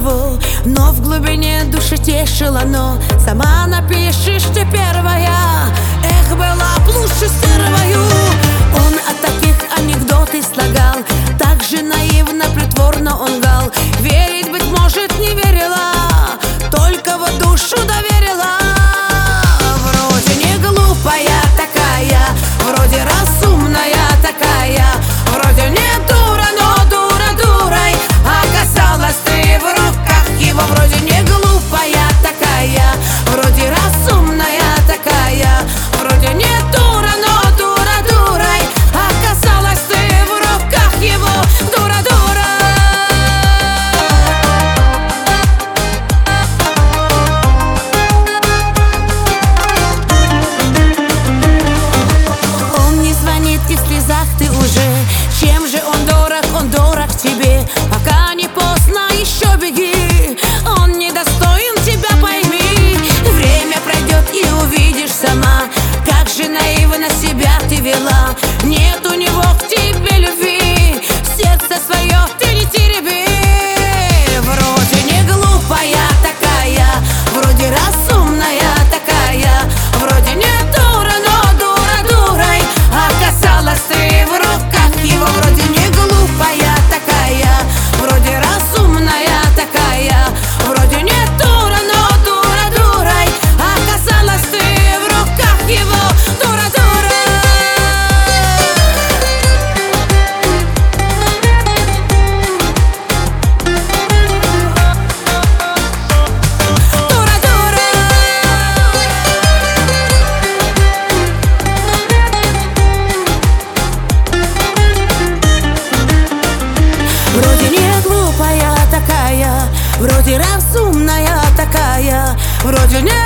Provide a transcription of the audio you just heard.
его, но в глубине души тешило оно. Сама напишешь ты первая, эх, была б лучше сервою. Он от таких анекдоты слагал, так же наивно, притворно он гал. Верить, быть может, не верила, только вот душу доверила. Вроде не глупая такая, вроде разумная такая, вроде не дура, но дура дурой оказалась ты в руках его. Вроде не глупая такая, вроде разумная такая, вроде не дура, но дура дурой оказалась ты в руках его. Дура дура. Он не звонит, и в слезах ты уже. Чем же он дорог тебе. Пока не поздно, еще беги. Он недостоин тебя, пойми. Время пройдет и увидишь сама, как же наивно себя ты вела. Нет у него к тебе любви, сердце свое ты не тереби. Вроде не глупая такая, вроде разумная такая, вроде не дура, но дура дурой оказалась ты в руках его. Вроде не глупая такая, вроде разумная такая, вроде не дура, но дура дурой оказалась ты в руках его. Дура дура. Дура дура. Вроде не глупая такая, вроде разумная такая, вроде не